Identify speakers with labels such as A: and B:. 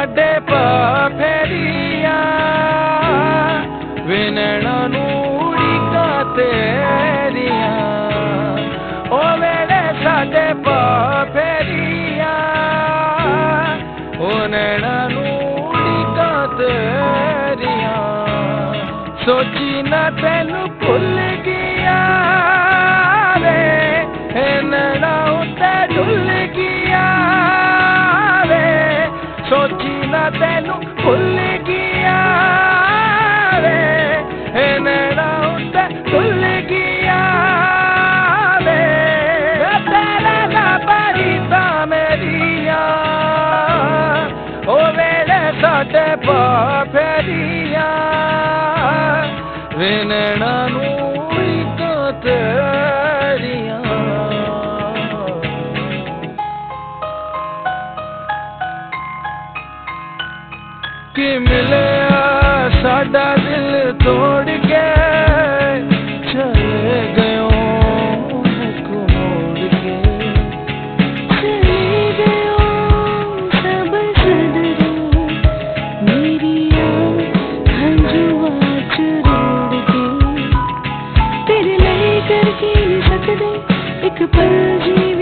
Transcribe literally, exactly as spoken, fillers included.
A: साडे फेरिया विनैना नू उड़ीका तेरिया ओ वेले साडे फेरिया ओ नैना नू उड़ीका तेरिया सोची ना तेनू भुल गया रे नैना उत्ते डुल गया रे सोची ना तेनू भुल गया रे नैना उत्ते डुल गया रे तेरा ना परिता मेरिया ओ वेले साडे फेरिया विनैना नू उड़ीका तेरिया कि मिले साडा दिल तोड़ के चले गयो मुख मोड़ के
B: चले गयो सब सदरों मेरी हंजुआ चुरोड़ के तेरे लिए करके नहीं सकते एक पल जी